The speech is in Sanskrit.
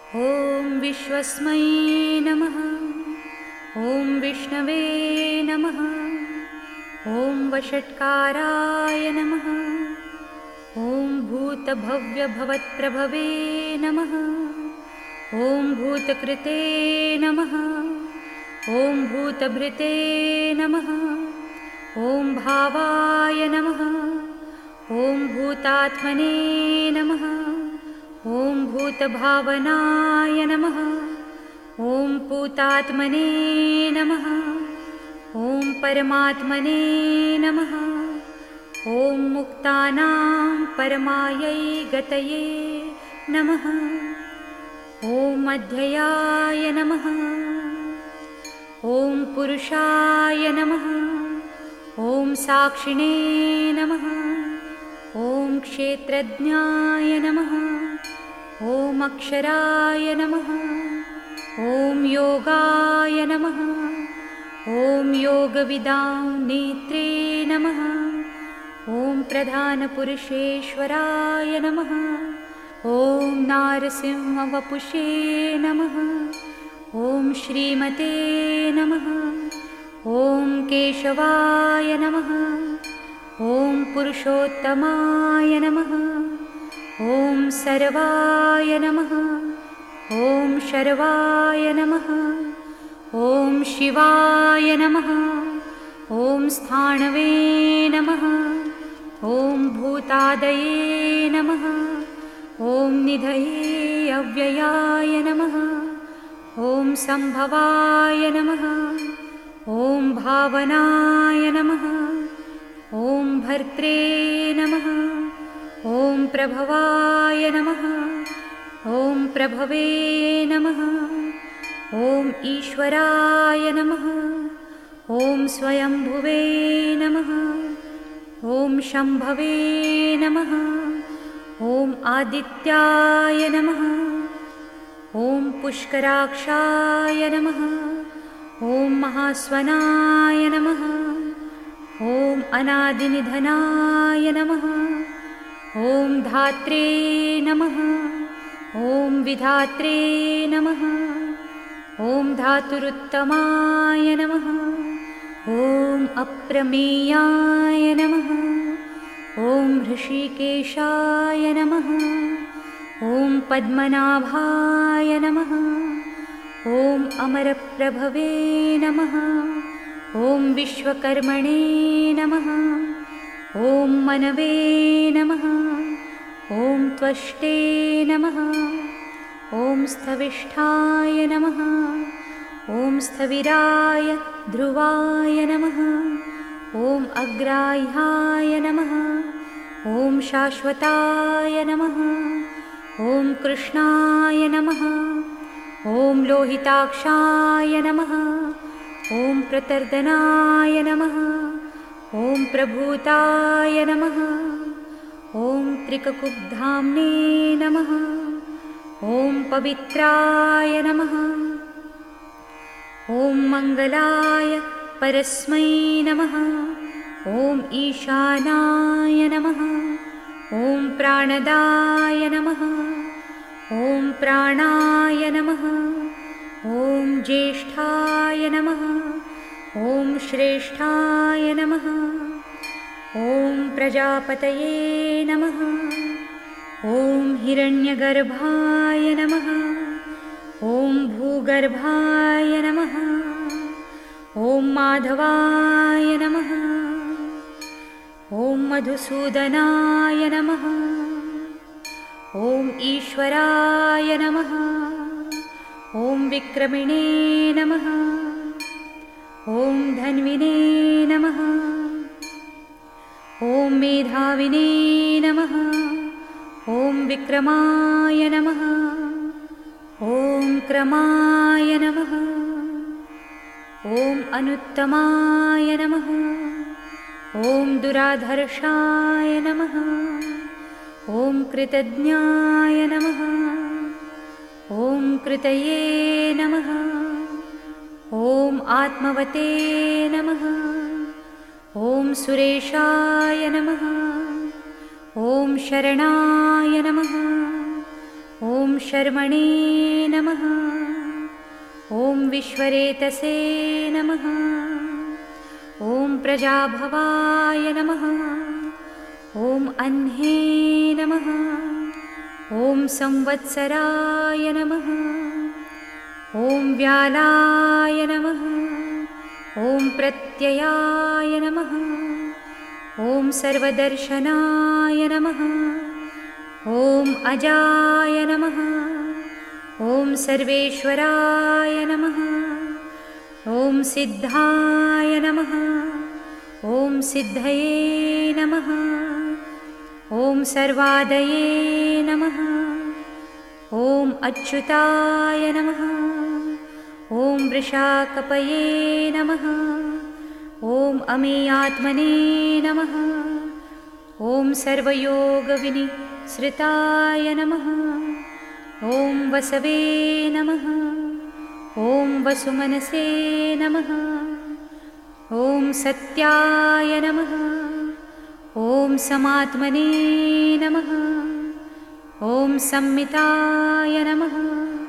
ॐ विश्वस्मै नमः। ॐ विष्णवे नमः। ॐ वषट्काराय नमः। ॐ भूतभव्यभवत्प्रभवे नमः। ॐ भूतकृते नमः। ॐ भूतभृते नमः। ॐ भावाय नमः। ॐ भूतात्मने नमः। ॐ भूतभावनाय नमः। ॐ पूतात्मने नमः। ॐ परमात्मने नमः। ॐ मुक्तानां परमायै गतये नमः। ॐ अध्ययाय नमः। ॐ पुरुषाय नमः। ॐ साक्षिणे नमः। ॐ क्षेत्रज्ञाय नमः। ॐ अक्षराय नमः। ॐ योगाय नमः। ॐ योगविदां नेत्रे नमः। ॐ प्रधानपुरुषेश्वराय नमः। ॐ नारसिंहवपुषे नमः। ॐ श्रीमते नमः। ॐ केशवाय नमः। ॐ पुरुषोत्तमाय नमः। ॐ सर्वाय नमः। ॐ शर्वाय नमः। ॐ शिवाय नमः। ॐ स्थाणवे नमः। ॐ भूतादये नमः। ॐ निधये अव्ययाय नमः। ॐ सम्भवाय नमः। ॐ भावनाय नमः। ॐ भर्त्रे नमः। ॐ प्रभवाय नमः। ॐ प्रभवे नमः। ॐ ईश्वराय नमः। ॐ स्वयंभुवे नमः। ॐ शम्भवे नमः। ॐ आदित्याय नमः। ॐ पुष्कराक्षाय नमः। ॐ महास्वनाय नमः। ॐ अनादिनिधनाय नमः। ॐ धात्रे नमः। ॐ विधात्रे नमः। ॐ धातुरुत्तमाय नमः। ॐ अप्रमेयाय नमः। ॐ ऋषिकेशाय नमः। ॐ पद्मनाभाय नमः। ॐ अमरप्रभवे नमः। ॐ विश्वकर्मणे नमः। ॐ मनवे नमः। ॐ त्वष्टे नमः। ॐ स्थविष्ठाय नमः। ॐ स्थविराय ध्रुवाय नमः। ॐ अग्राह्याय नमः। ॐ शाश्वताय नमः। ॐ कृष्णाय नमः। ॐ लोहिताक्षाय नमः। ॐ प्रतर्दनाय नमः। ॐ प्रभूताय नमः। ॐ त्रिककुब्धाम्ने नमः। ॐ पवित्राय नमः। ॐ मङ्गलाय परस्मै नमः। ॐ ईशानाय नमः। ॐ प्राणदाय नमः। ॐ प्राणाय नमः। ॐ ज्येष्ठाय नमः। ॐ श्रेष्ठाय नमः। ॐ प्रजापतये नमः। ॐ हिरण्यगर्भाय नमः। ॐ भूगर्भाय नमः। ॐ माधवाय नमः। ॐ मधुसूदनाय नमः। ॐ ईश्वराय नमः। ॐ विक्रमिणे नमः। ॐ धन्विने नमः। ॐ मेधाविने नमः। ॐ विक्रमाय नमः। ॐ क्रमाय नमः। ॐ अनुत्तमाय नमः। ॐ दुराधर्षाय नमः। ॐ कृतज्ञाय नमः। ॐ कृतये नमः। ॐ आत्मवते नमः। ॐ सुरेशाय नमः। ॐ शरणाय नमः। ॐ शर्मणे नमः। ॐ विश्वरेतसे नमः। ॐ प्रजाभवाय नमः। ॐ अह्ने नमः। ॐ संवत्सराय नमः। ॐ व्यालाय नमः। ॐ प्रत्ययाय नमः। ॐ सर्वदर्शनाय नमः। ॐ अजाय नमः। ॐ सर्वेश्वराय नमः। ॐ सिद्धाय नमः। ॐ सिद्धये नमः। ॐ सर्वादये नमः। ॐ अच्युताय नमः। ॐ वृषाकपये नमः। ॐ अमेयात्मने नमः। ॐ सर्वयोगविनिसृताय नमः। ॐ वसवे नमः। ॐ वसुमनसे नमः। ॐ सत्याय नमः। ॐ समात्मने नमः। ॐ संमिताय नमः।